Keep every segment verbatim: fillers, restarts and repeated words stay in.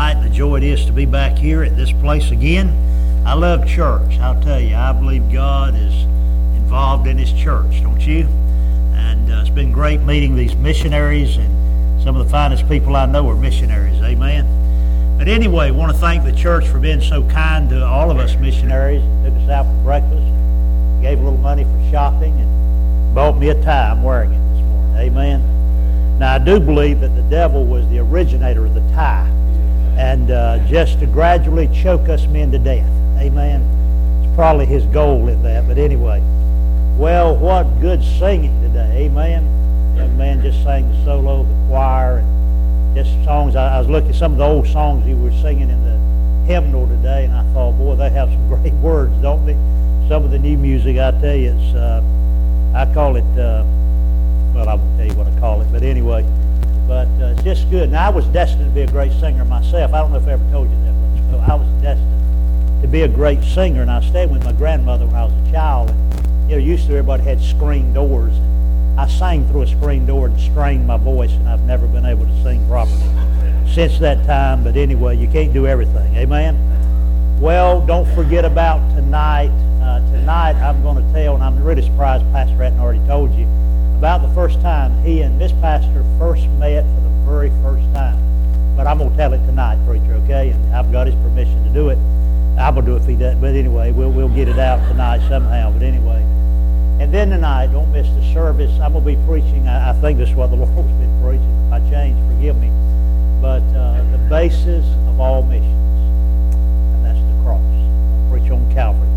tonight, and the joy it is to be back here at this place again. I love church. I'll tell you, I believe God is involved in His church, don't you? And uh, it's been great meeting these missionaries, and some of the finest people I know are missionaries. Amen. But anyway, I want to thank the church for being so kind to all of us missionaries. Took us out for breakfast, gave a little money for shopping, and bought me a tie. I'm wearing it this morning. Amen. Now, I do believe that the devil was the originator of the tie, and uh, just to gradually choke us men to death. Amen. It's probably his goal in that, but anyway. Well, what good singing today. Amen. Young man just sang the solo, the choir, and just songs. I, I was looking at some of the old songs he was singing in the hymnal today, and I thought, boy, they have some great words, don't they? Some of the new music, I tell you, it's, uh, I call it... Uh, Well, I won't tell you what I call it, but anyway, but uh, it's just good. Now, I was destined to be a great singer myself. I don't know if I ever told you that, but so I was destined to be a great singer, and I stayed with my grandmother when I was a child. And, you know, used to everybody had screen doors, and I sang through a screen door and strained my voice, and I've never been able to sing properly since that time. But anyway, you can't do everything. Amen? Well, don't forget about tonight. Uh, tonight, I'm going to tell, and I'm really surprised Pastor hadn't already told you, about the first time he and Miss Pastor first met for the very first time. But I'm going to tell it tonight, preacher, okay? And I've got his permission to do it. I'm going to do it if he doesn't. But anyway, we'll, we'll get it out tonight somehow. But anyway. And then tonight, don't miss the service. I'm going to be preaching. I, I think this is what the Lord's been preaching. If I change, forgive me. But uh, the basis of all missions. And that's the cross. I'll preach on Calvary.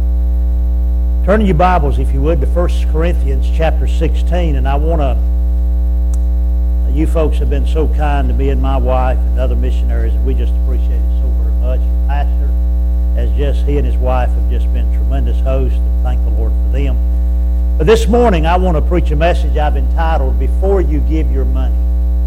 Turn in your Bibles, if you would, to First Corinthians chapter sixteen, and I want to, you folks have been so kind to me and my wife and other missionaries, and we just appreciate it so very much. Your pastor, as just he and his wife have just been tremendous hosts, and thank the Lord for them. But this morning, I want to preach a message I've entitled, Before You Give Your Money.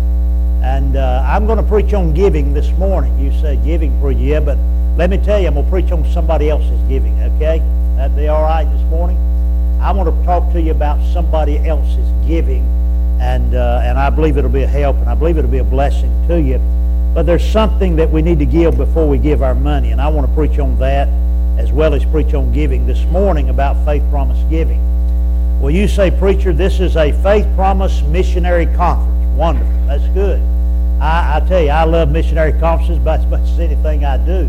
And uh, I'm going to preach on giving this morning. You say giving, preacher, yeah, but let me tell you, I'm going to preach on somebody else's giving, okay? That'd be all right this morning. I want to talk to you about somebody else's giving, and uh, and I believe it'll be a help, and I believe it'll be a blessing to you. But there's something that we need to give before we give our money, and I want to preach on that as well as preach on giving this morning about Faith Promise Giving. Well, you say, preacher, this is a Faith Promise Missionary Conference. Wonderful. That's good. I, I tell you, I love missionary conferences about as much as anything I do.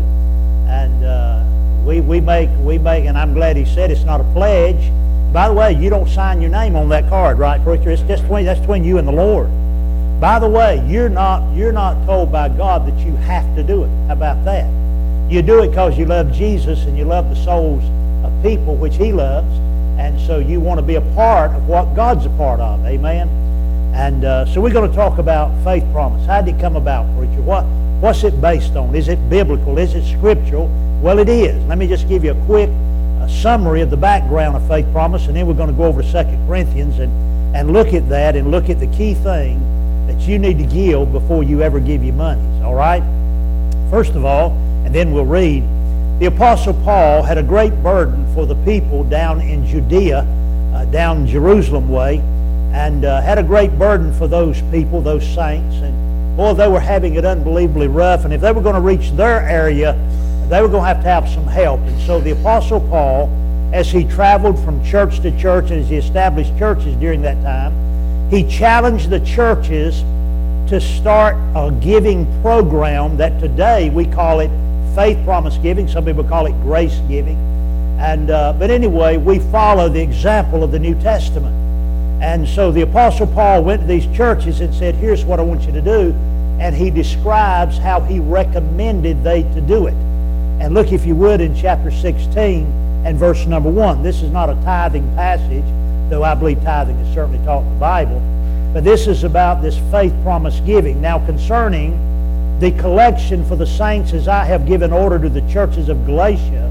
And uh, we, we make, we make, and I'm glad he said it's not a pledge. By the way, you don't sign your name on that card, right, preacher? It's just between, that's between you and the Lord. By the way, you're not, you're not told by God that you have to do it. How about that? You do it because you love Jesus and you love the souls of people which He loves. And so you want to be a part of what God's a part of. Amen? And uh, so we're going to talk about faith promise. How did it come about, preacher? What, what's it based on? Is it biblical? Is it scriptural? Well, it is. Let me just give you a quick uh, summary of the background of faith promise, and then we're going to go over Second Corinthians and, and look at that and look at the key thing that you need to give before you ever give your monies. All right? First of all, and then we'll read, the Apostle Paul had a great burden for the people down in Judea, uh, down Jerusalem way, and uh, had a great burden for those people, those saints. And boy, they were having it unbelievably rough. And if they were going to reach their area, they were going to have to have some help. And so the Apostle Paul, as he traveled from church to church and as he established churches during that time, he challenged the churches to start a giving program that today we call it faith promise giving. Some people call it grace giving. And uh, but anyway, we follow the example of the New Testament. And so the Apostle Paul went to these churches and said, here's what I want you to do. And he describes how he recommended they to do it. And look, if you would, in chapter sixteen and verse number one. This is not a tithing passage, though I believe tithing is certainly taught in the Bible. But this is about this faith promise giving. Now, concerning the collection for the saints as I have given order to the churches of Galatia,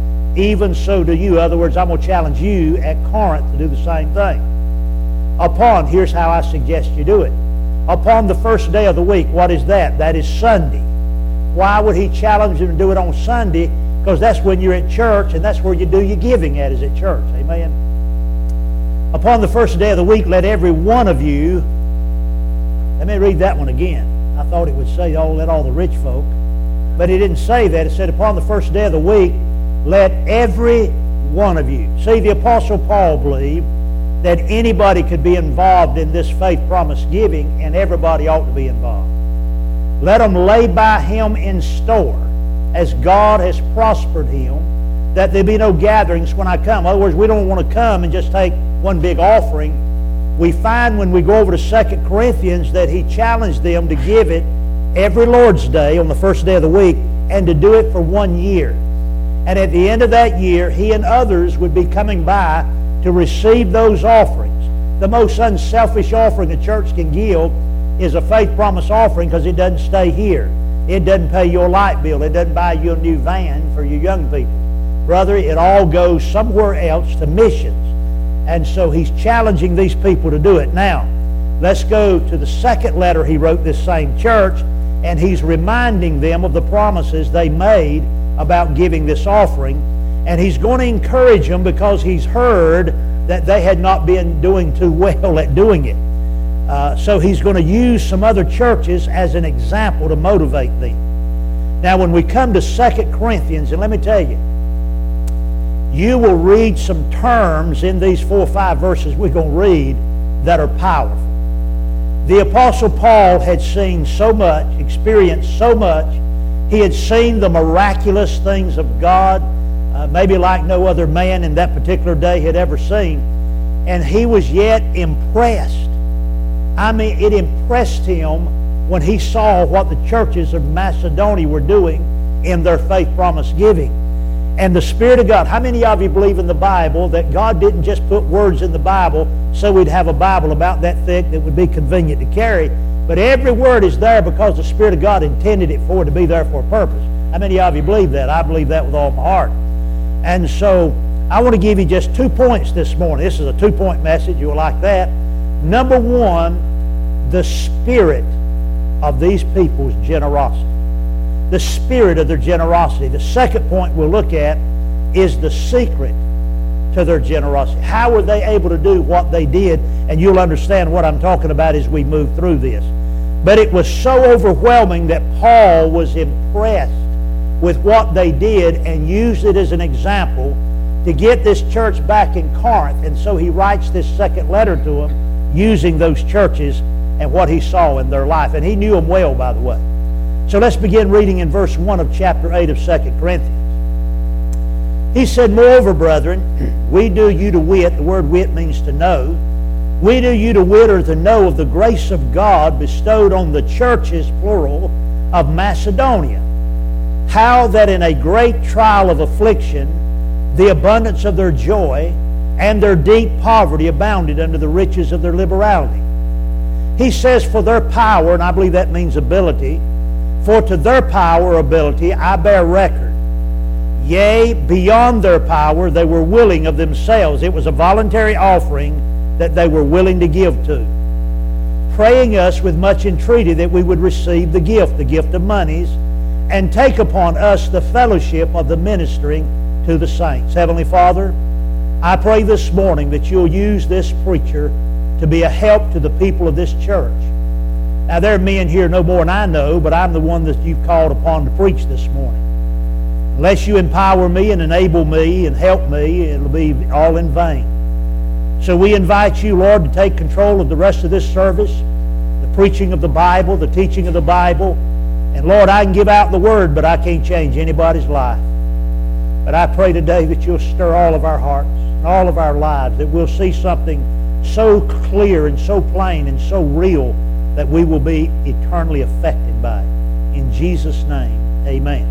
even so do you. In other words, I'm going to challenge you at Corinth to do the same thing. Upon, here's how I suggest you do it. Upon the first day of the week, what is that? That is Sunday. Why would he challenge them to do it on Sunday? Because that's when you're at church, and that's where you do your giving at, is at church. Amen? Upon the first day of the week, let every one of you, let me read that one again. I thought it would say, oh, let all the rich folk. But he didn't say that. It said, upon the first day of the week, let every one of you. See, the Apostle Paul believed that anybody could be involved in this faith promise giving, and everybody ought to be involved. Let them lay by him in store as God has prospered him, that there be no gatherings when I come. In other words, we don't want to come and just take one big offering. We find when we go over to Second Corinthians that he challenged them to give it every Lord's Day on the first day of the week and to do it for one year. And at the end of that year, he and others would be coming by to receive those offerings. The most unselfish offering a church can give is a faith promise offering, because it doesn't stay here. It doesn't pay your light bill. It doesn't buy you a new van for your young people. Brother, it all goes somewhere else to missions. And so he's challenging these people to do it. Now, let's go to the second letter he wrote this same church, and he's reminding them of the promises they made about giving this offering. And he's going to encourage them because he's heard that they had not been doing too well at doing it. Uh, so he's going to use some other churches as an example to motivate them. Now, when we come to Second Corinthians, and let me tell you, you will read some terms in these four or five verses we're going to read that are powerful. The Apostle Paul had seen so much, experienced so much. He had seen the miraculous things of God, uh, maybe like no other man in that particular day had ever seen. And he was yet impressed. I mean, it impressed him when he saw what the churches of Macedonia were doing in their faith promise giving. And the Spirit of God, how many of you believe in the Bible that God didn't just put words in the Bible so we'd have a Bible about that thick that would be convenient to carry, but every word is there because the Spirit of God intended it for it to be there for a purpose? How many of you believe that? I believe that with all my heart. And so I want to give you just two points this morning. This is a two-point message. You'll like that. Number one, the spirit of these people's generosity. The spirit of their generosity. The second point we'll look at is the secret to their generosity. How were they able to do what they did? And you'll understand what I'm talking about as we move through this. But it was so overwhelming that Paul was impressed with what they did and used it as an example to get this church back in Corinth. And so he writes this second letter to them using those churches and what he saw in their life. And he knew them well, by the way. So let's begin reading in verse one of chapter eight of Second Corinthians. He said, moreover, brethren, we do you to wit, the word wit means to know, we do you to wit or to know of the grace of God bestowed on the churches, plural, of Macedonia, how that in a great trial of affliction, the abundance of their joy and their deep poverty abounded under the riches of their liberality. He says, for their power, and I believe that means ability, for to their power or ability I bear record. Yea, beyond their power they were willing of themselves. It was a voluntary offering that they were willing to give to, praying us with much entreaty that we would receive the gift, the gift of monies, and take upon us the fellowship of the ministering to the saints. Heavenly Father, I pray this morning that you'll use this preacher to be a help to the people of this church. Now, there are men here no more than I know, but I'm the one that you've called upon to preach this morning. Unless you empower me and enable me and help me, it'll be all in vain. So we invite you, Lord, to take control of the rest of this service, the preaching of the Bible, the teaching of the Bible. And Lord, I can give out the word, but I can't change anybody's life. But I pray today that you'll stir all of our hearts and all of our lives, that we'll see something so clear and so plain and so real that we will be eternally affected by it. In Jesus' name, amen.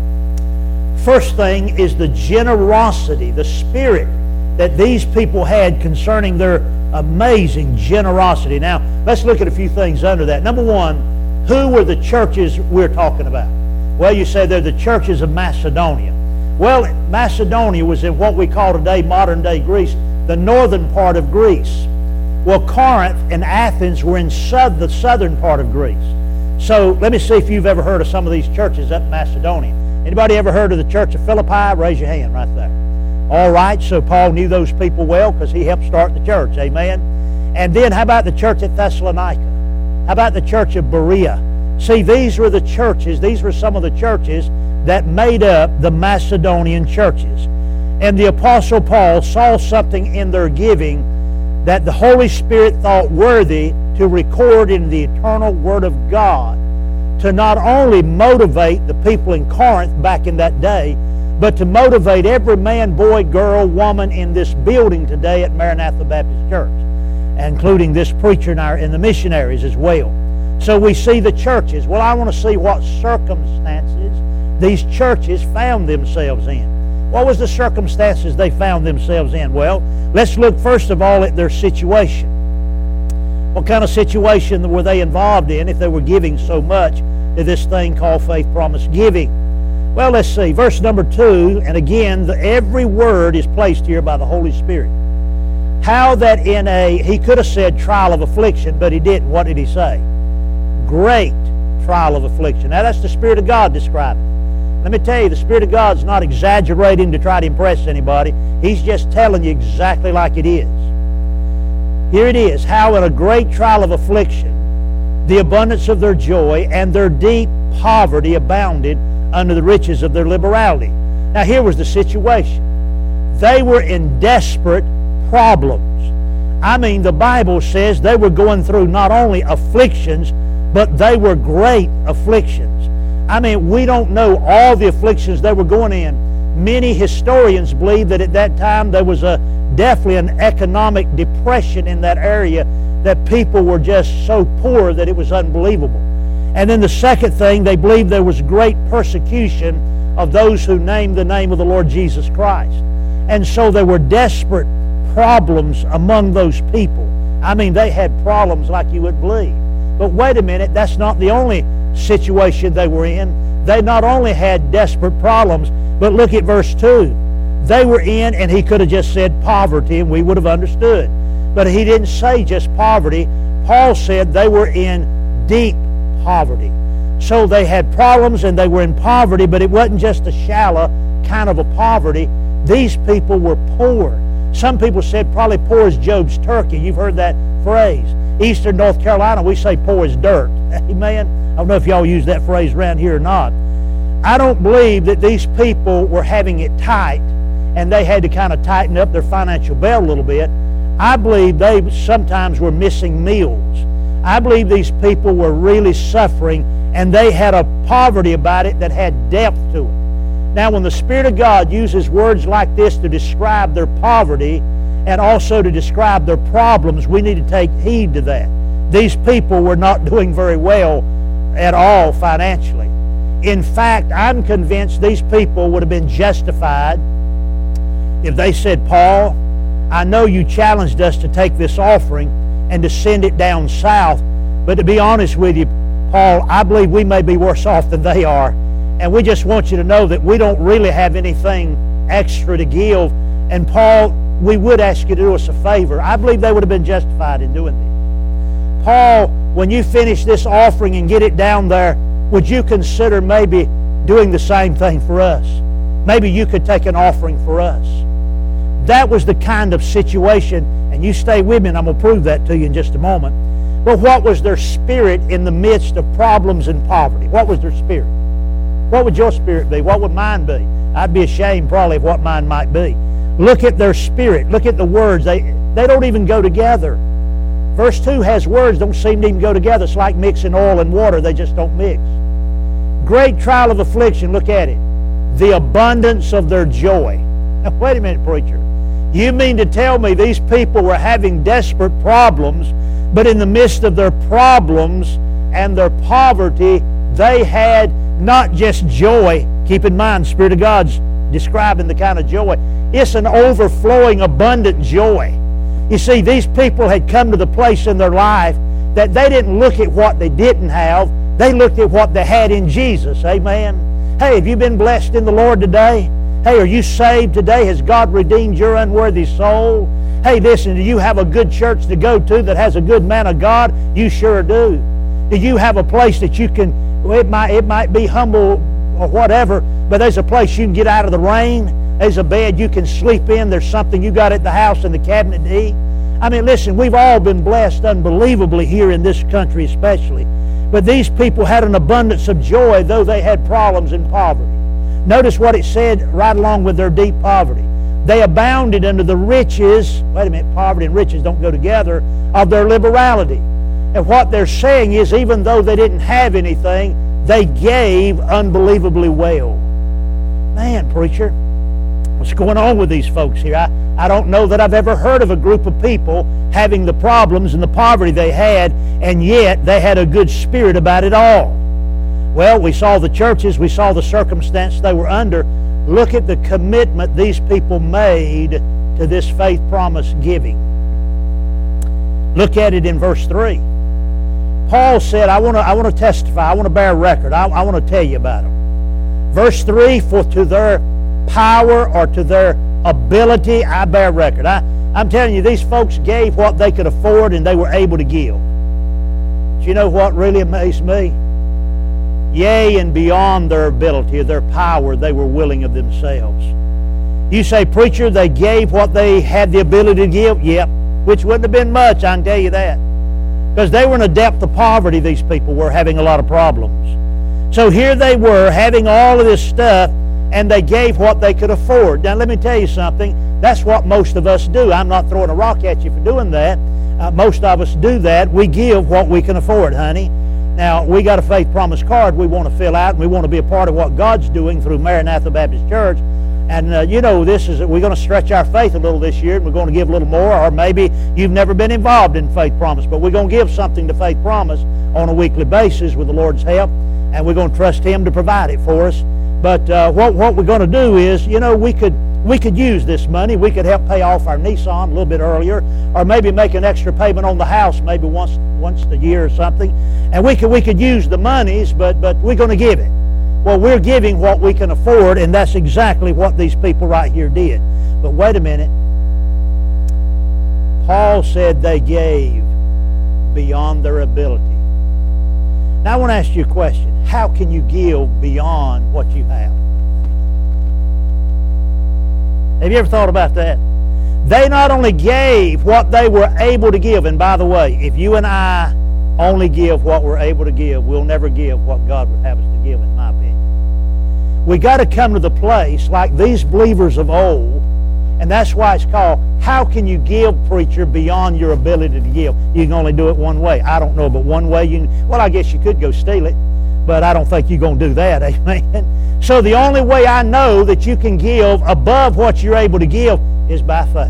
First thing is the generosity, the spirit that these people had concerning their amazing generosity. Now, let's look at a few things under that. Number one, who were the churches we're talking about? Well, you say they're the churches of Macedonia. Well, Macedonia was in what we call today modern-day Greece, the northern part of Greece. Well, Corinth and Athens were in south, the southern part of Greece. So let me see if you've ever heard of some of these churches up in Macedonia. Anybody ever heard of the church of Philippi? Raise your hand right there. All right, so Paul knew those people well because he helped start the church. Amen. And then how about the church at Thessalonica? How about the church of Berea? See, these were the churches, these were some of the churches that made up the Macedonian churches. And the Apostle Paul saw something in their giving that the Holy Spirit thought worthy to record in the eternal Word of God, to not only motivate the people in Corinth back in that day, but to motivate every man, boy, girl, woman in this building today at Maranatha Baptist Church, including this preacher and, our, and the missionaries as well. So we see the churches. Well, I want to see what circumstances these churches found themselves in. What was the circumstances they found themselves in? Well, let's look first of all at their situation. What kind of situation were they involved in if they were giving so much to this thing called faith promise giving? Well, let's see. Verse number two, and again, the, every word is placed here by the Holy Spirit. How that in a, he could have said trial of affliction, but he didn't. What did he say? Great trial of affliction. Now, that's the Spirit of God describing. Let me tell you, the Spirit of God's not exaggerating to try to impress anybody. He's just telling you exactly like it is. Here it is, how in a great trial of affliction, the abundance of their joy and their deep poverty abounded under the riches of their liberality. Now here was the situation. They were in desperate problems. I mean, the Bible says they were going through not only afflictions, but they were great afflictions. I mean, we don't know all the afflictions they were going in. Many historians believe that at that time there was a definitely an economic depression in that area, that people were just so poor that it was unbelievable. And then the second thing, they believed there was great persecution of those who named the name of the Lord Jesus Christ. And so there were desperate problems among those people. I mean, they had problems like you would believe. But wait a minute, that's not the only situation they were in. They not only had desperate problems, but look at verse two. They were in, and he could have just said poverty, and we would have understood. But he didn't say just poverty. Paul said they were in deep poverty. So they had problems and they were in poverty, but it wasn't just a shallow kind of a poverty. These people were poor. Some people said probably poor as Job's turkey. You've heard that phrase. Eastern North Carolina, we say poor as dirt. Amen? I don't know if y'all use that phrase around here or not. I don't believe that these people were having it tight and they had to kind of tighten up their financial belt a little bit. I believe they sometimes were missing meals. I believe these people were really suffering, and they had a poverty about it that had depth to it. Now, when the Spirit of God uses words like this to describe their poverty and also to describe their problems, we need to take heed to that. These people were not doing very well at all financially. In fact, I'm convinced these people would have been justified if they said, Paul, I know you challenged us to take this offering and to send it down south, but to be honest with you, Paul, I believe we may be worse off than they are, and we just want you to know that we don't really have anything extra to give, and Paul, we would ask you to do us a favor. I believe they would have been justified in doing this. Paul, when you finish this offering and get it down there, would you consider maybe doing the same thing for us? Maybe you could take an offering for us. That was the kind of situation, and you stay with me and I'm going to prove that to you in just a moment. But what was their spirit in the midst of problems and poverty? What was their spirit? What would your spirit be? What would mine be? I'd be ashamed probably of what mine might be. Look at their spirit. Look at the words. They, they don't even go together. Verse two has words don't seem to even go together. It's like mixing oil and water. They just don't mix. Great trial of affliction. Look at it. The abundance of their joy. Now, wait a minute, preacher. You mean to tell me these people were having desperate problems, but in the midst of their problems and their poverty, they had not just joy. Keep in mind, Spirit of God's describing the kind of joy. It's an overflowing, abundant joy. You see, these people had come to the place in their life that they didn't look at what they didn't have. They looked at what they had in Jesus. Amen? Hey, have you been blessed in the Lord today? Hey, are you saved today? Has God redeemed your unworthy soul? Hey, listen, do you have a good church to go to that has a good man of God? You sure do. Do you have a place that you can, well, it might, it might be humble or whatever, but there's a place you can get out of the rain. There's a bed you can sleep in. There's something you got at the house in the cabinet to eat. I mean, listen, we've all been blessed unbelievably here in this country especially. But these people had an abundance of joy, though they had problems and poverty. Notice what it said right along with their deep poverty. They abounded under the riches, wait a minute, poverty and riches don't go together, of their liberality. And what they're saying is, even though they didn't have anything, they gave unbelievably well. Man, preacher, what's going on with these folks here? I, I don't know that I've ever heard of a group of people having the problems and the poverty they had, and yet they had a good spirit about it all. Well, we saw the churches, we saw the circumstance they were under. Look at the commitment these people made to this faith promise giving. Look at it in verse three. Paul said, I want to I want to testify, I want to bear record, I, I want to tell you about them. Verse three, for to their power or to their ability I bear record. I, I'm telling you, these folks gave what they could afford and they were able to give. But you know what really amazed me? Yea, and beyond their ability, their power, they were willing of themselves. You say, preacher, they gave what they had the ability to give? Yep, which wouldn't have been much, I can tell you that. Because they were in a depth of poverty, these people were having a lot of problems. So here they were having all of this stuff, and they gave what they could afford. Now let me tell you something, that's what most of us do. I'm not throwing a rock at you for doing that. Uh, most of us do that. We give what we can afford, honey. Now, we got a faith promise card we want to fill out, and we want to be a part of what God's doing through Maranatha Baptist Church. And uh, you know, this is we're going to stretch our faith a little this year, and we're going to give a little more. Or maybe you've never been involved in Faith Promise, but we're going to give something to Faith Promise on a weekly basis with the Lord's help, and we're going to trust Him to provide it for us. But uh, what what we're going to do is, you know, we could we could use this money. We could help pay off our Nissan a little bit earlier, or maybe make an extra payment on the house, maybe once once a year or something. And we could we could use the monies, but but we're going to give it. Well, we're giving what we can afford, and that's exactly what these people right here did. But wait a minute. Paul said they gave beyond their ability. Now I want to ask you a question. How can you give beyond what you have? Have you ever thought about that? They not only gave what they were able to give, and by the way, if you and I only give what we're able to give, we'll never give what God would have us to give, in my opinion. We got to come to the place like these believers of old, and that's why it's called, how can you give, preacher, beyond your ability to give? You can only do it one way. I don't know, but one way you can, well, I guess you could go steal it, but I don't think you're going to do that, amen? So the only way I know that you can give above what you're able to give is by faith.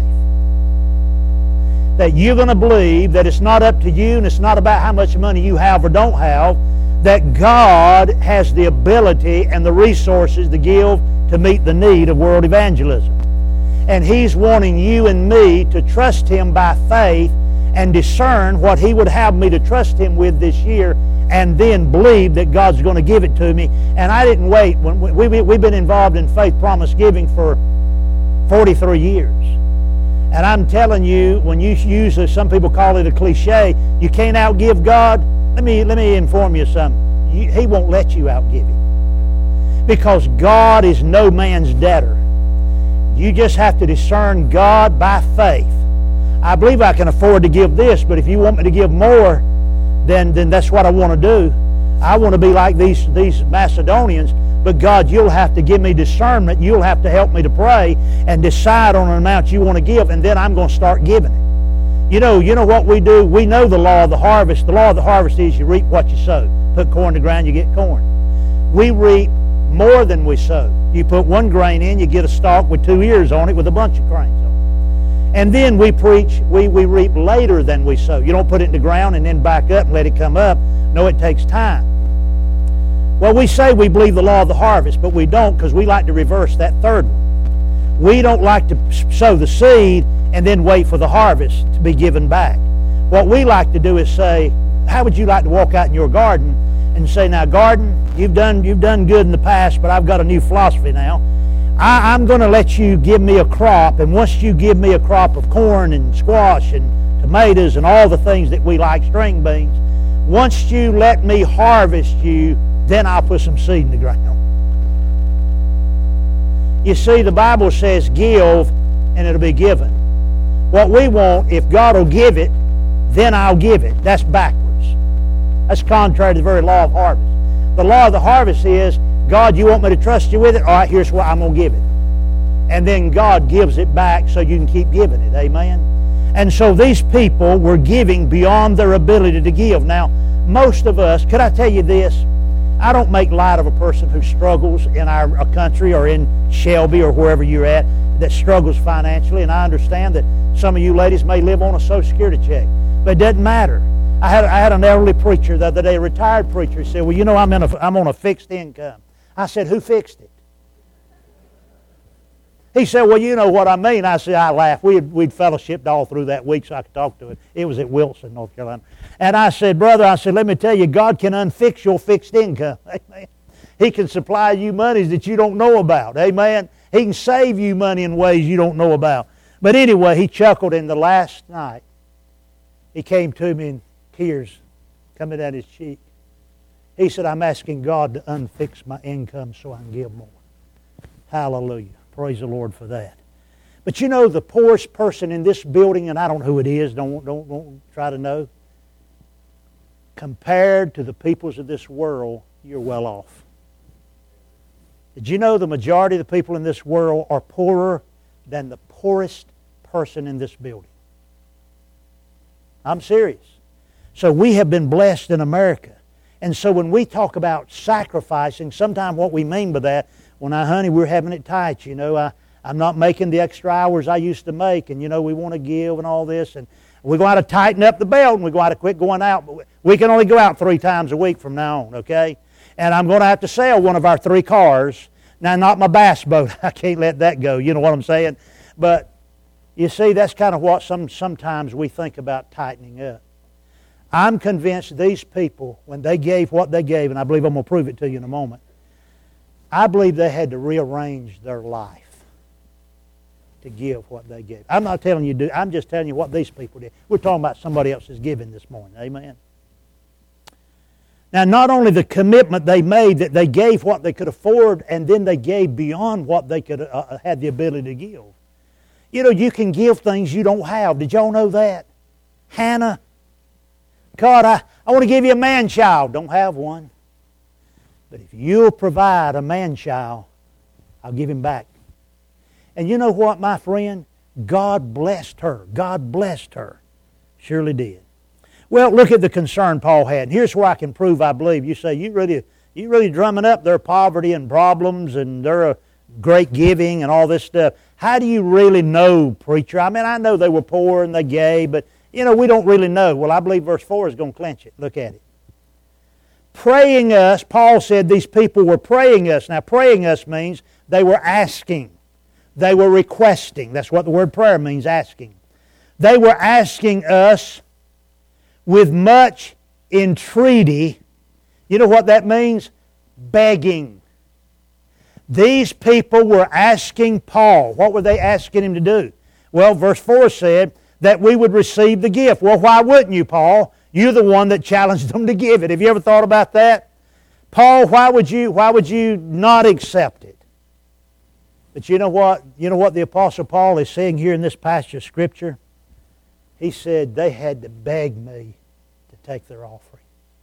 That you're going to believe that it's not up to you, and it's not about how much money you have or don't have, that God has the ability and the resources to give to meet the need of world evangelism. And He's wanting you and me to trust Him by faith and discern what He would have me to trust Him with this year, and then believe that God's going to give it to me. And I didn't wait. When we, we, we've been involved in Faith Promise Giving for forty-three years. And I'm telling you, when you use, a, some people call it a cliche, you can't outgive God. Let me, let me inform you something. You, he won't let you outgive Him. Because God is no man's debtor. You just have to discern God by faith. I believe I can afford to give this, but if you want me to give more, then, then that's what I want to do. I want to be like these, these Macedonians, but God, you'll have to give me discernment. You'll have to help me to pray and decide on an amount you want to give, and then I'm going to start giving it. You know, you know what we do? We know the law of the harvest. The law of the harvest is you reap what you sow. Put corn in the ground, you get corn. We reap more than we sow. You put one grain in, you get a stalk with two ears on it with a bunch of grains on it. And then we preach, we, we reap later than we sow. You don't put it in the ground and then back up and let it come up. No, it takes time. Well, we say we believe the law of the harvest, but we don't, because we like to reverse that third one. We don't like to sow the seed and then wait for the harvest to be given back. What we like to do is say, how would you like to walk out in your garden and say, now garden, you've done you've done good in the past, but I've got a new philosophy now. I, I'm going to let you give me a crop, and once you give me a crop of corn and squash and tomatoes and all the things that we like, string beans, once you let me harvest you, then I'll put some seed in the ground. You see, the Bible says give and it'll be given. What we want, if God will give it, then I'll give it. That's backwards. That's contrary to the very law of harvest. The law of the harvest is, God, you want me to trust you with it? All right, here's what I'm going to give it. And then God gives it back so you can keep giving it. Amen? And so these people were giving beyond their ability to give. Now, most of us, could I tell you this? I don't make light of a person who struggles in our country or in Shelby or wherever you're at that struggles financially. And I understand that some of you ladies may live on a Social Security check. But it doesn't matter. I had, I had an elderly preacher the other day, a retired preacher. He said, well, you know, I'm, in a, I'm on a fixed income. I said, who fixed it? He said, well, you know what I mean. I said, I laughed. We had, we'd fellowshipped all through that week so I could talk to him. It was at Wilson, North Carolina. And I said, brother, I said, let me tell you, God can unfix your fixed income. Amen. He can supply you monies that you don't know about. Amen. He can save you money in ways you don't know about. But anyway, he chuckled, and the last night, he came to me in tears coming down his cheek. He said, I'm asking God to unfix my income so I can give more. Hallelujah. Praise the Lord for that. But you know, the poorest person in this building, and I don't know who it is, don't, don't, don't try to know, compared to the peoples of this world, you're well off. Did you know the majority of the people in this world are poorer than the poorest person in this building? I'm serious. So we have been blessed in America. And so when we talk about sacrificing, sometimes what we mean by that, well, now, honey, we're having it tight, you know. I, I'm not making the extra hours I used to make, and, you know, we want to give and all this. And we're going to tighten up the belt, and we're going to quit going out. But we can only go out three times a week from now on, okay? And I'm going to have to sell one of our three cars. Now, not my bass boat. I can't let that go. You know what I'm saying? But, you see, that's kind of what some sometimes we think about tightening up. I'm convinced these people, when they gave what they gave, and I believe I'm going to prove it to you in a moment, I believe they had to rearrange their life to give what they gave. I'm not telling you to do, I'm just telling you what these people did. We're talking about somebody else's giving this morning. Amen. Now, not only the commitment they made that they gave what they could afford, and then they gave beyond what they could uh, had the ability to give. You know, you can give things you don't have. Did y'all know that? Hannah, God, I, I want to give you a man-child. Don't have one. But if you'll provide a man-child, I'll give him back. And you know what, my friend? God blessed her. God blessed her. Surely did. Well, look at the concern Paul had. And here's where I can prove I believe. You say, you really, you really drumming up their poverty and problems and their great giving and all this stuff. How do you really know, preacher? I mean, I know they were poor and they gave, but, you know, we don't really know. Well, I believe verse four is going to clinch it. Look at it. Praying us, Paul said these people were praying us. Now, praying us means they were asking. They were requesting. That's what the word prayer means, asking. They were asking us with much entreaty. You know what that means? Begging. These people were asking Paul. What were they asking him to do? Well, verse four said that we would receive the gift. Well, why wouldn't you, Paul? You're the one that challenged them to give it. Have you ever thought about that? Paul, why would you, why would you not accept it? But you know what? You know what the Apostle Paul is saying here in this passage of Scripture? He said they had to beg me to take their offering.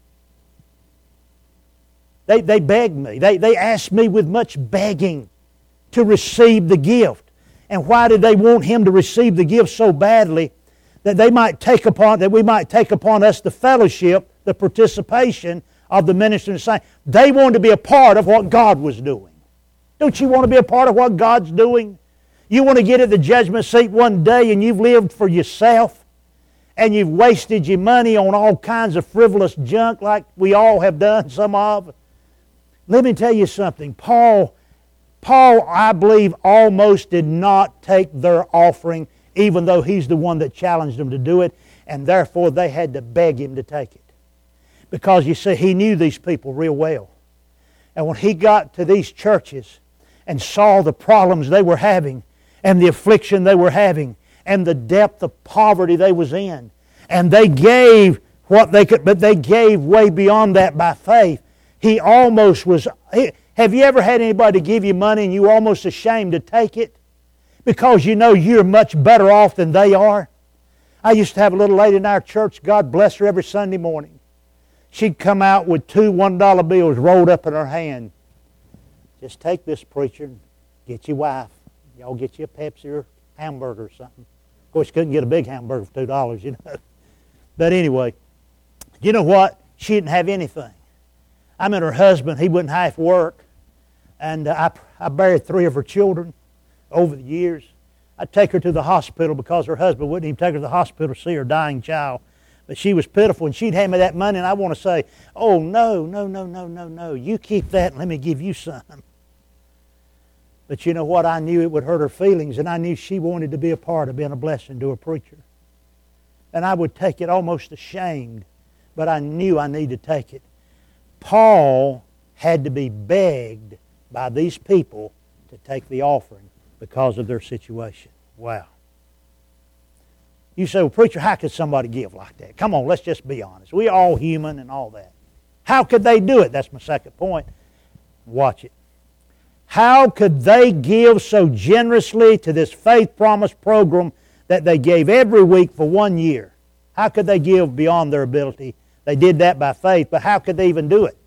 They, they begged me. They, they asked me with much begging to receive the gift. And why did they want him to receive the gift so badly? That they might take upon, that we might take upon us the fellowship, the participation of the ministry and the saint. They wanted to be a part of what God was doing. Don't you want to be a part of what God's doing? You want to get at the judgment seat one day and you've lived for yourself and you've wasted your money on all kinds of frivolous junk like we all have done, some of. Let me tell you something. Paul, Paul, I believe, almost did not take their offering, even though he's the one that challenged them to do it, and therefore they had to beg him to take it. Because, you see, he knew these people real well. And when he got to these churches and saw the problems they were having, and the affliction they were having, and the depth of poverty they was in, and they gave what they could, but they gave way beyond that by faith, he almost was... He, have you ever had anybody give you money and you were almost ashamed to take it? Because you know you're much better off than they are. I used to have a little lady in our church, God bless her, every Sunday morning. she'd come out with two one dollar bills rolled up in her hand. Just take this, preacher, and get your wife. Y'all get you a Pepsi or hamburger or something. Of course, you couldn't get a big hamburger for two dollars, you know. But anyway, you know what? She didn't have anything. I mean, her husband, he wouldn't half work. And uh, I, I buried three of her children over the years. I'd take her to the hospital because her husband wouldn't even take her to the hospital to see her dying child. But she was pitiful, and she'd hand me that money, and I want to say, oh, no, no, no, no, no, no. You keep that and let me give you some. But you know what? I knew it would hurt her feelings, and I knew she wanted to be a part of being a blessing to a preacher. And I would take it almost ashamed, but I knew I needed to take it. Paul had to be begged by these people to take the offering because of their situation. Wow. You say, well, preacher, how could somebody give like that? Come on, let's just be honest. We're all human and all that. How could they do it? That's my second point. Watch it. How could they give so generously to this Faith Promise program that they gave every week for one year? How could they give beyond their ability? They did that by faith, but how could they even do it?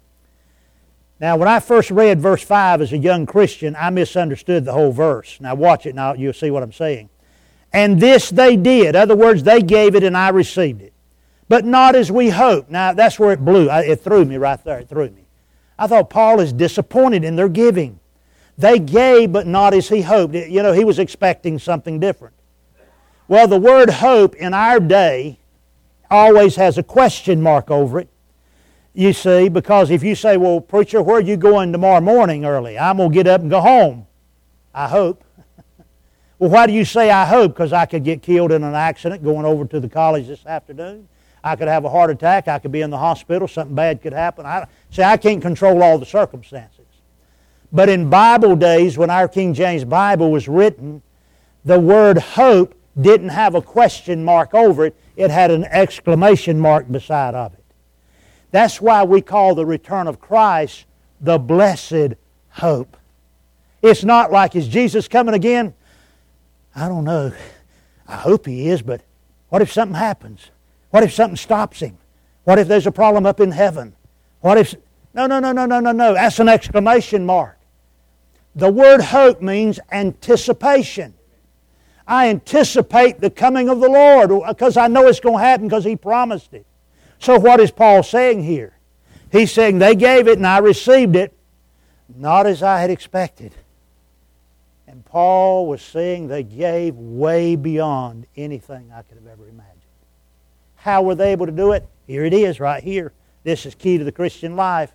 Now, when I first read verse five as a young Christian, I misunderstood the whole verse. Now, watch it now, you'll see what I'm saying. And this they did. In other words, they gave it and I received it. But not as we hoped. Now, that's where it blew. It threw me right there. It threw me. I thought Paul is disappointed in their giving. They gave, but not as he hoped. You know, he was expecting something different. Well, the word hope in our day always has a question mark over it. You see, because if you say, well, preacher, where are you going tomorrow morning early? I'm going to get up and go home. I hope. Well, why do you say I hope? Because I could get killed in an accident going over to the college this afternoon. I could have a heart attack. I could be in the hospital. Something bad could happen. I, see, I can't control all the circumstances. But in Bible days, when our King James Bible was written, the word hope didn't have a question mark over it. It had an exclamation mark beside of it. That's why we call the return of Christ the blessed hope. It's not like, is Jesus coming again? I don't know. I hope He is, but what if something happens? What if something stops Him? What if there's a problem up in heaven? What if... No, no, no, no, no, no, no. That's an exclamation mark. The word hope means anticipation. I anticipate the coming of the Lord because I know it's going to happen because He promised it. So what is Paul saying here? He's saying they gave it and I received it, not as I had expected. And Paul was saying they gave way beyond anything I could have ever imagined. How were they able to do it? Here it is right here. This is key to the Christian life.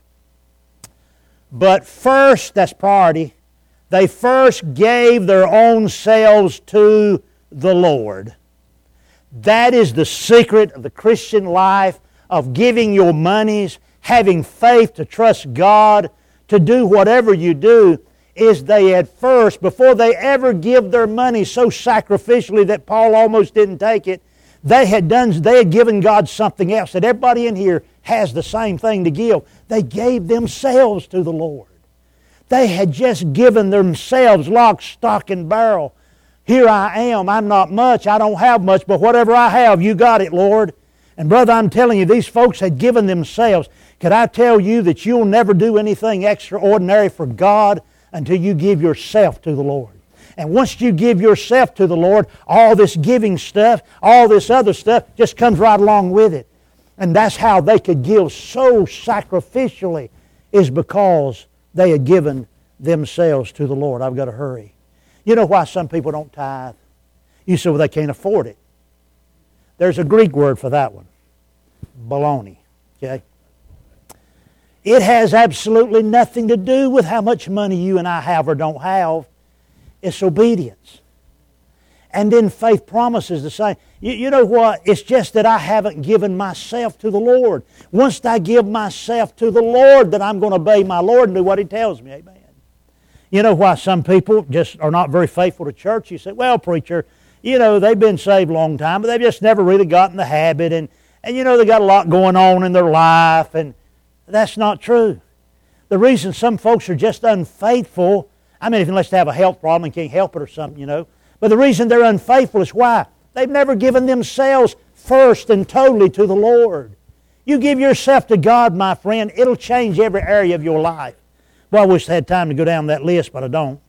But first, that's priority, they first gave their own selves to the Lord. That is the secret of the Christian life, of giving your monies, having faith to trust God, to do whatever you do, is they at first, before they ever give their money so sacrificially that Paul almost didn't take it, they had done, they had given God something else that everybody in here has the same thing to give. They gave themselves to the Lord. They had just given themselves lock, stock, and barrel. Here I am. I'm not much. I don't have much, but whatever I have, you got it, Lord. And brother, I'm telling you, these folks had given themselves. Could I tell you that you'll never do anything extraordinary for God until you give yourself to the Lord? And once you give yourself to the Lord, all this giving stuff, all this other stuff just comes right along with it. And that's how they could give so sacrificially, is because they had given themselves to the Lord. I've got to hurry. You know why some people don't tithe? You say, well, they can't afford it. There's a Greek word for that one. Baloney. Okay? It has absolutely nothing to do with how much money you and I have or don't have. It's obedience. And then faith promises the same. You, you know what? It's just that I haven't given myself to the Lord. Once I give myself to the Lord, then I'm going to obey my Lord and do what He tells me. Amen. You know why some people just are not very faithful to church? You say, well, preacher, you know, they've been saved a long time, but they've just never really gotten the habit. And, and you know, they got a lot going on in their life. And that's not true. The reason some folks are just unfaithful, I mean, unless they have a health problem and can't help it or something, you know. But the reason they're unfaithful is why? They've never given themselves first and totally to the Lord. You give yourself to God, my friend, it'll change every area of your life. Well, I wish I had time to go down that list, but I don't.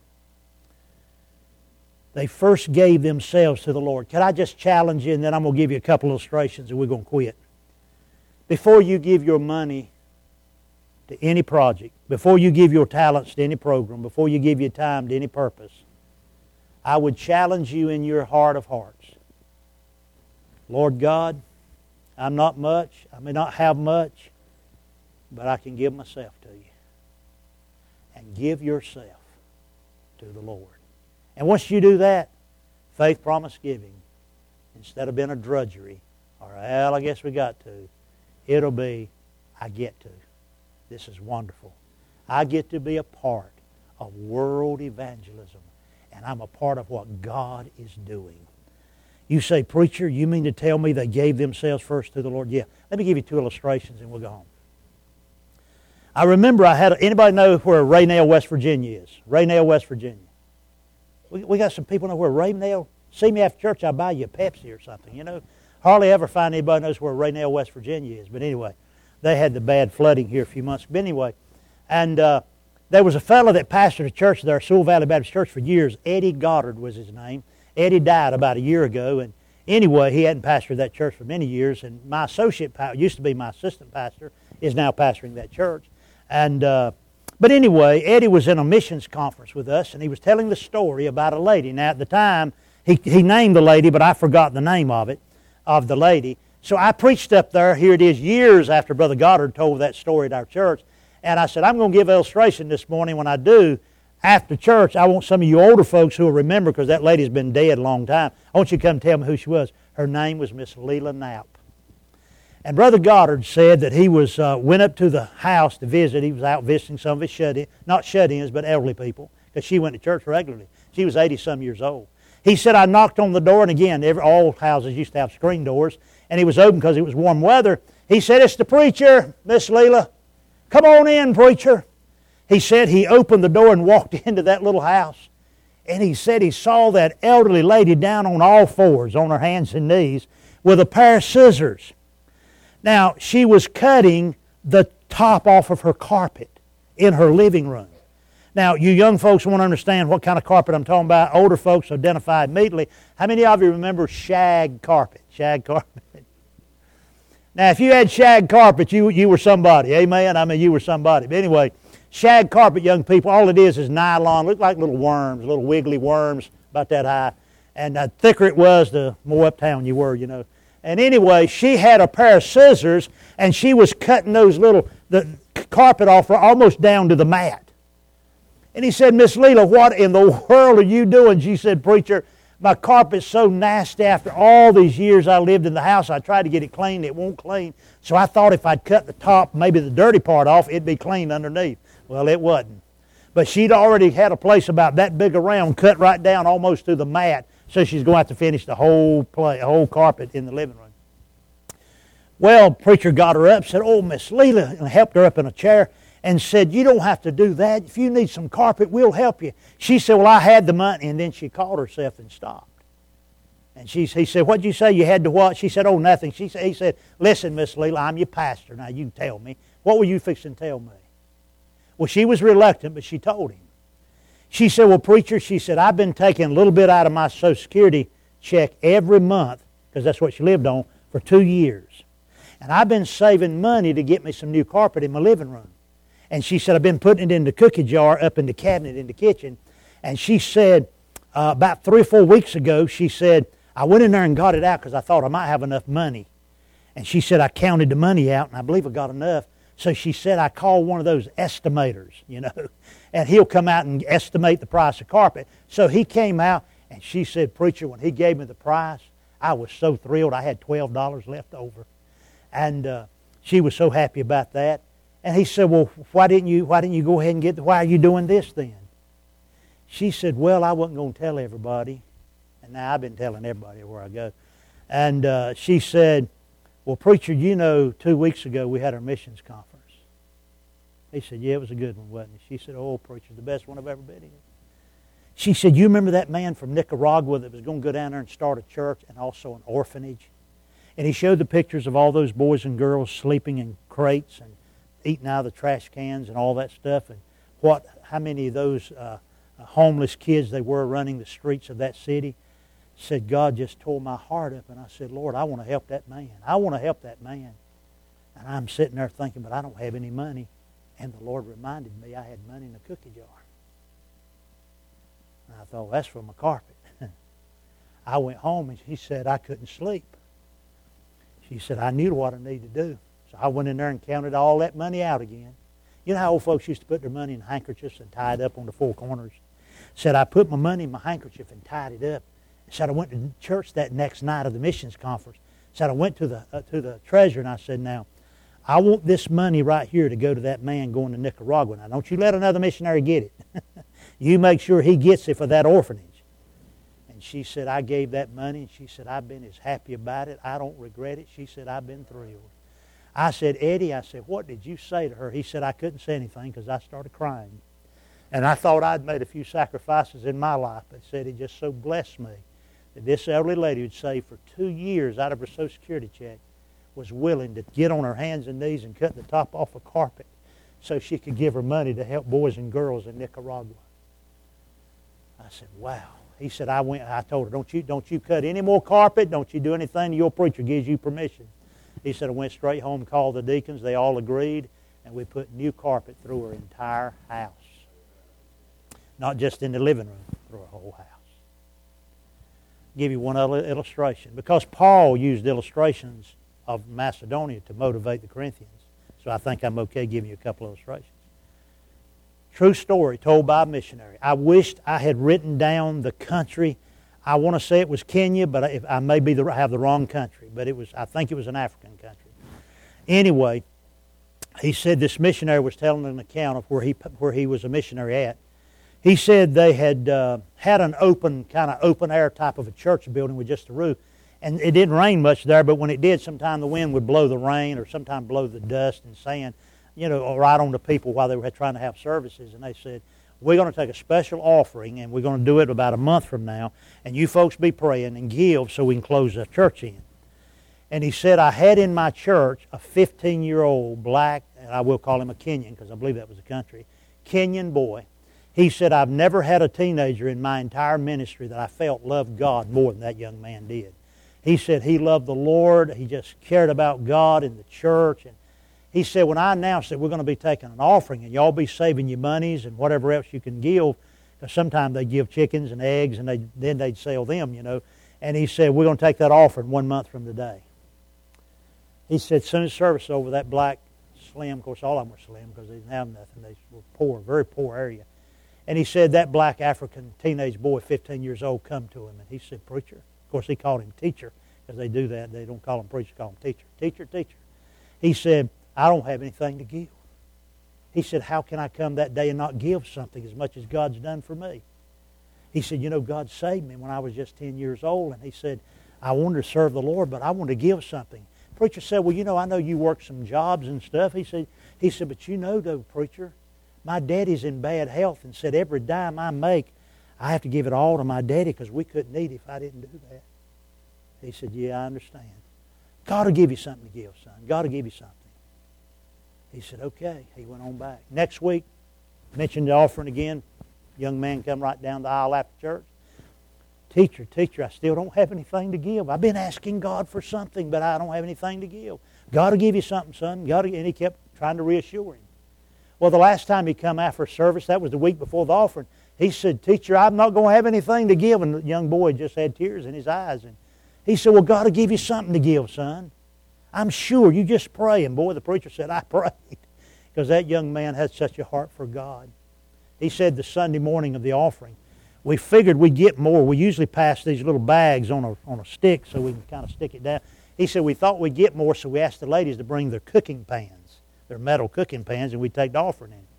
They first gave themselves to the Lord. Can I just challenge you, and then I'm going to give you a couple illustrations, and we're going to quit. Before you give your money to any project, before you give your talents to any program, before you give your time to any purpose, I would challenge you in your heart of hearts. Lord God, I'm not much. I may not have much, but I can give myself to you. And give yourself to the Lord. And once you do that, faith, promise, giving, instead of being a drudgery, or, well, I guess we got to, it'll be, I get to. This is wonderful. I get to be a part of world evangelism, and I'm a part of what God is doing. You say, preacher, you mean to tell me they gave themselves first to the Lord? Yeah. Let me give you two illustrations and we'll go home. I remember I had, anybody know where Raynell, West Virginia is? Raynell, West Virginia. We, we got some people know where Raynell, see me after church, I'll buy you a Pepsi or something, you know. Hardly ever find anybody knows where Raynell, West Virginia is. But anyway, they had the bad flooding here a few months. But anyway, and uh, there was a fellow that pastored a church there, Sewell Valley Baptist Church, for years. Eddie Goddard was his name. Eddie died about a year ago, and anyway, he hadn't pastored that church for many years, and my associate, used to be my assistant pastor, is now pastoring that church. And uh, but anyway, Eddie was in a missions conference with us, and he was telling the story about a lady. Now, at the time, he, he named the lady, but I forgot the name of it, of the lady. So I preached up there, here it is, years after Brother Goddard told that story at our church, and I said, I'm going to give an illustration this morning. When I do, after church, I want some of you older folks who will remember, because that lady's been dead a long time. I want you to come tell me who she was. Her name was Miss Leila Knapp. And Brother Goddard said that he was uh, went up to the house to visit. He was out visiting some of his shut-ins, not shut-ins, but elderly people, because she went to church regularly. She was eighty-some years old. He said, I knocked on the door, and again, every, all houses used to have screen doors, and he was open because it was warm weather. He said, it's the preacher, Miss Leila. Come on in, preacher. He said he opened the door and walked into that little house. And he said he saw that elderly lady down on all fours, on her hands and knees, with a pair of scissors. Now, she was cutting the top off of her carpet in her living room. Now, you young folks want to understand what kind of carpet I'm talking about. Older folks identify immediately. How many of you remember shag carpet? Shag carpet. Now, if you had shag carpet, you, you were somebody. Amen? I mean, you were somebody. But anyway, shag carpet, young people, all it is is nylon. Look like little worms, little wiggly worms about that high. And the thicker it was, the more uptown you were, you know. And anyway, she had a pair of scissors, and she was cutting those little, the carpet off almost down to the mat. And he said, Miss Leila, what in the world are you doing? She said, preacher, my carpet's so nasty after all these years I lived in the house. I tried to get it clean. It won't clean. So I thought if I'd cut the top, maybe the dirty part off, it'd be clean underneath. Well, it wasn't. But she'd already had a place about that big around cut right down almost to the mat. So she's going to have to finish the whole play, whole carpet in the living room. Well, preacher got her up, said, oh, Miss Leila, and helped her up in a chair and said, you don't have to do that. If you need some carpet, we'll help you. She said, well, I had the money. And then she caught herself and stopped. And she, he said, what'd you say? You had to what? She said, oh, nothing. She said, he said, listen, Miss Leila, I'm your pastor. Now, you tell me. What were you fixing to tell me? Well, she was reluctant, but she told him. She said, well, preacher, she said, I've been taking a little bit out of my Social Security check every month, because that's what she lived on, for two years. And I've been saving money to get me some new carpet in my living room. And she said, I've been putting it in the cookie jar up in the cabinet in the kitchen. And she said, uh, about three or four weeks ago, she said, I went in there and got it out because I thought I might have enough money. And she said, I counted the money out, and I believe I got enough. So she said, I called one of those estimators, you know, and he'll come out and estimate the price of carpet. So he came out, and she said, preacher, when he gave me the price, I was so thrilled. I had twelve dollars left over. And uh, she was so happy about that. And he said, well, why didn't you, why didn't you go ahead and get, the, why are you doing this then? She said, well, I wasn't going to tell everybody. And now I've been telling everybody where I go. And uh, she said, well, preacher, you know, two weeks ago we had our missions conference. He said, yeah, it was a good one, wasn't it? She said, oh, preacher, the best one I've ever been in. She said, you remember that man from Nicaragua that was going to go down there and start a church and also an orphanage? And he showed the pictures of all those boys and girls sleeping in crates and eating out of the trash cans and all that stuff, and what, how many of those uh, homeless kids they were running the streets of that city. Said, God just tore my heart up, and I said, Lord, I want to help that man. I want to help that man. And I'm sitting there thinking, but I don't have any money. And the Lord reminded me I had money in a cookie jar. And I thought, that's for my carpet. I went home, and she said I couldn't sleep. She said, I knew what I needed to do. So I went in there and counted all that money out again. You know how old folks used to put their money in handkerchiefs and tie it up on the four corners? Said, I put my money in my handkerchief and tied it up. Said, I went to church that next night of the missions conference. Said, I went to the uh, to the treasurer, and I said, now, I want this money right here to go to that man going to Nicaragua. Now, don't you let another missionary get it. You make sure he gets it for that orphanage. And she said, I gave that money, and she said, I've been as happy about it. I don't regret it. She said, I've been thrilled. I said, Eddie, I said, what did you say to her? He said, I couldn't say anything because I started crying. And I thought I'd made a few sacrifices in my life, but said it just so blessed me that this elderly lady who'd saved for two years out of her Social Security check was willing to get on her hands and knees and cut the top off a carpet so she could give her money to help boys and girls in Nicaragua. I said, wow. He said, I went, I told her, don't you, don't you cut any more carpet, don't you do anything your preacher gives you permission. He said, I went straight home, called the deacons, they all agreed, and we put new carpet through her entire house. Not just in the living room, through her whole house. I'll give you one other illustration. Because Paul used illustrations of Macedonia to motivate the Corinthians, so I think I'm okay giving you a couple illustrations. True story told by a missionary. I wished I had written down the country. I want to say it was Kenya, but I, I may be the, have the wrong country. But it was, I think it was an African country. Anyway, he said this missionary was telling an account of where he where he was a missionary at. He said they had uh, had an open, kind of open air type of a church building with just a roof. And it didn't rain much there, but when it did, sometimes the wind would blow the rain or sometimes blow the dust and sand, you know, right on the people while they were trying to have services. And they said, we're going to take a special offering, and we're going to do it about a month from now, and you folks be praying and give so we can close the church in. And he said, I had in my church a fifteen-year-old black, and I will call him a Kenyan because I believe that was the country, Kenyan boy. He said, I've never had a teenager in my entire ministry that I felt loved God more than that young man did. He said he loved the Lord. He just cared about God and the church. And he said, when I announced that we're going to be taking an offering and y'all be saving your monies and whatever else you can give, because sometimes they give chickens and eggs and they, then they'd sell them, you know. And he said, we're going to take that offering one month from today. He said, as soon as service over, that black, slim, of course all of them were slim because they didn't have nothing. They were poor, very poor area. And he said that black African teenage boy, fifteen years old, come to him. And he said, preacher. Of course, he called him teacher because they do that. They don't call him preacher, call him teacher. Teacher, teacher. He said, I don't have anything to give. He said, how can I come that day and not give something as much as God's done for me? He said, you know, God saved me when I was just ten years old. And he said, I wanted to serve the Lord, but I wanted to give something. Preacher said, well, you know, I know you work some jobs and stuff. He said, he said, but you know, though, preacher, my daddy's in bad health and said every dime I make, I have to give it all to my daddy because we couldn't eat if I didn't do that. He said, yeah, I understand. God will give you something to give, son. God will give you something. He said, okay. He went on back. Next week, mentioned the offering again. Young man come right down the aisle after church. Teacher, teacher, I still don't have anything to give. I've been asking God for something, but I don't have anything to give. God will give you something, son. God will, and he kept trying to reassure him. Well, the last time he come after service, that was the week before the offering, he said, teacher, I'm not going to have anything to give. And the young boy just had tears in his eyes. And he said, well, God will give you something to give, son. I'm sure. You just pray. And boy, the preacher said, I prayed. Because that young man had such a heart for God. He said the Sunday morning of the offering, we figured we'd get more. We usually pass these little bags on a, on a stick so we can kind of stick it down. He said we thought we'd get more, so we asked the ladies to bring their cooking pans, their metal cooking pans, and we'd take the offering in.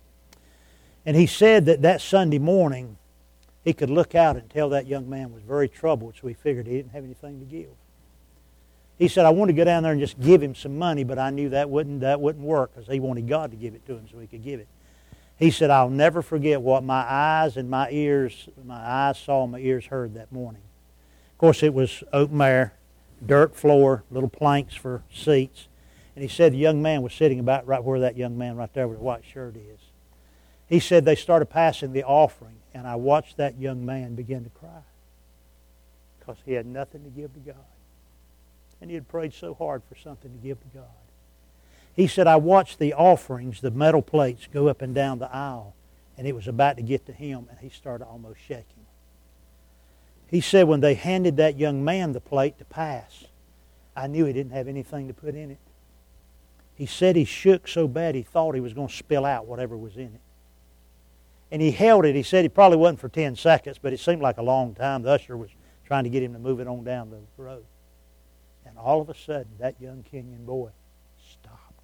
And he said that that Sunday morning, he could look out and tell that young man was very troubled, so he figured he didn't have anything to give. He said, I wanted to go down there and just give him some money, but I knew that wouldn't, that wouldn't work because he wanted God to give it to him so he could give it. He said, I'll never forget what my eyes and my ears, my eyes saw and my ears heard that morning. Of course, it was open air, dirt floor, little planks for seats. And he said the young man was sitting about right where that young man right there with the white shirt is. He said they started passing the offering, and I watched that young man begin to cry because he had nothing to give to God. And he had prayed so hard for something to give to God. He said, I watched the offerings, the metal plates, go up and down the aisle, and it was about to get to him, and he started almost shaking. He said when they handed that young man the plate to pass, I knew he didn't have anything to put in it. He said he shook so bad he thought he was going to spill out whatever was in it. And he held it. He said he probably wasn't for ten seconds, but it seemed like a long time. The usher was trying to get him to move it on down the road. And all of a sudden, that young Kenyan boy stopped,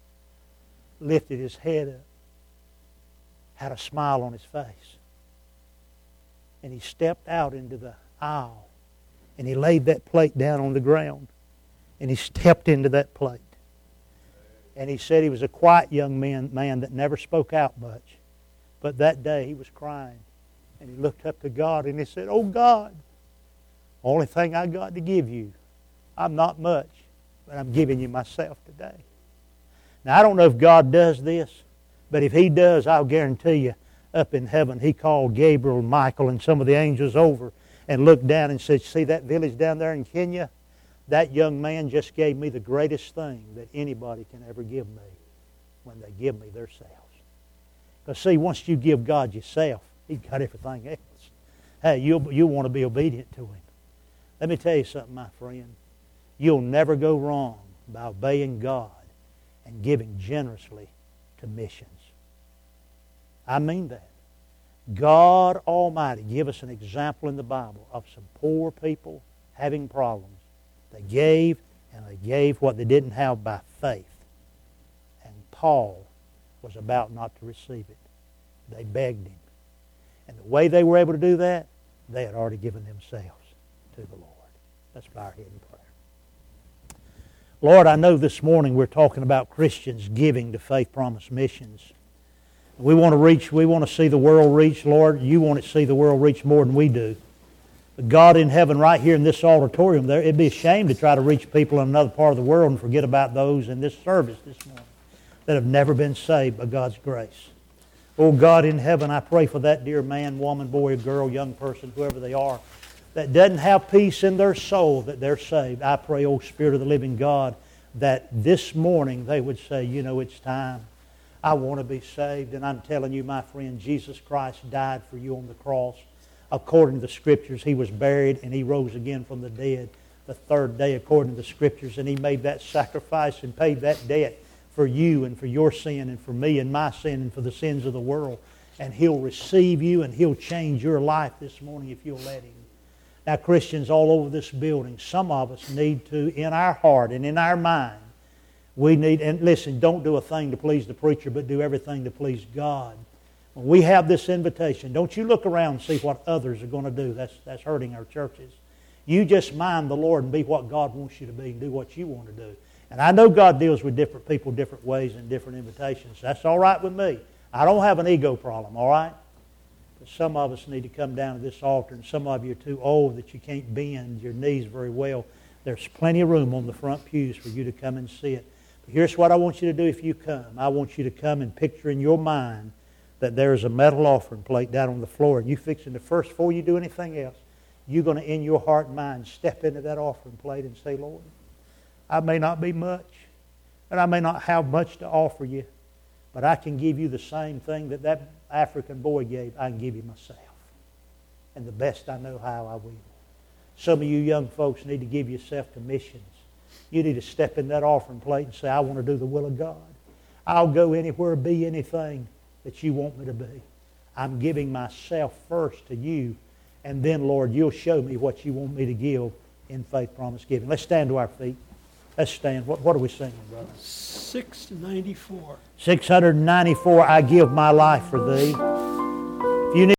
lifted his head up, had a smile on his face. And he stepped out into the aisle, and he laid that plate down on the ground, and he stepped into that plate. And he said he was a quiet young man, man that never spoke out much. But that day he was crying, and he looked up to God, and he said, oh God, only thing I got to give you, I'm not much, but I'm giving you myself today. Now, I don't know if God does this, but if He does, I'll guarantee you, up in heaven, He called Gabriel, Michael, and some of the angels over and looked down and said, see that village down there in Kenya? That young man just gave me the greatest thing that anybody can ever give me when they give me themselves. Because see, once you give God yourself, He's got everything else. Hey, you'll, you'll want to be obedient to Him. Let me tell you something, my friend. You'll never go wrong by obeying God and giving generously to missions. I mean that. God Almighty gave us an example in the Bible of some poor people having problems. They gave, and they gave what they didn't have by faith. And Paul was about not to receive it. They begged him. And the way they were able to do that, they had already given themselves to the Lord. Let's bow our head in prayer. Lord, I know this morning we're talking about Christians giving to Faith Promise Missions. We want to reach, we want to see the world reach, Lord. You want to see the world reach more than we do. But God in heaven, right here in this auditorium, there, it'd be a shame to try to reach people in another part of the world and forget about those in this service this morning that have never been saved by God's grace. Oh God in heaven, I pray for that dear man, woman, boy, girl, young person, whoever they are, that doesn't have peace in their soul that they're saved. I pray, oh Spirit of the living God, that this morning they would say, you know, it's time. I want to be saved. And I'm telling you, my friend, Jesus Christ died for you on the cross. According to the Scriptures, He was buried and He rose again from the dead the third day according to the Scriptures. And He made that sacrifice and paid that debt for you and for your sin and for me and my sin and for the sins of the world. And He'll receive you and He'll change your life this morning if you'll let Him. Now, Christians all over this building, some of us need to, in our heart and in our mind, we need, and listen, don't do a thing to please the preacher, but do everything to please God. When we have this invitation, don't you look around and see what others are going to do. That's, that's hurting our churches. You just mind the Lord and be what God wants you to be and do what you want to do. And I know God deals with different people different ways and different invitations. That's all right with me. I don't have an ego problem, all right? But some of us need to come down to this altar, and some of you are too old that you can't bend your knees very well. There's plenty of room on the front pews for you to come and sit. But here's what I want you to do if you come. I want you to come and picture in your mind that there's a metal offering plate down on the floor, and you fixing the first before you do anything else, you're going to, in your heart and mind, step into that offering plate and say, Lord, I may not be much, and I may not have much to offer you, but I can give you the same thing that that African boy gave. I can give you myself. And the best I know how, I will. Some of you young folks need to give yourself to missions. You need to step in that offering plate and say, I want to do the will of God. I'll go anywhere, be anything that you want me to be. I'm giving myself first to you, and then, Lord, you'll show me what you want me to give in faith promise giving. Let's stand to our feet. Let's stand. What, what are we singing, brother? six ninety-four. six ninety-four, I give my life for thee.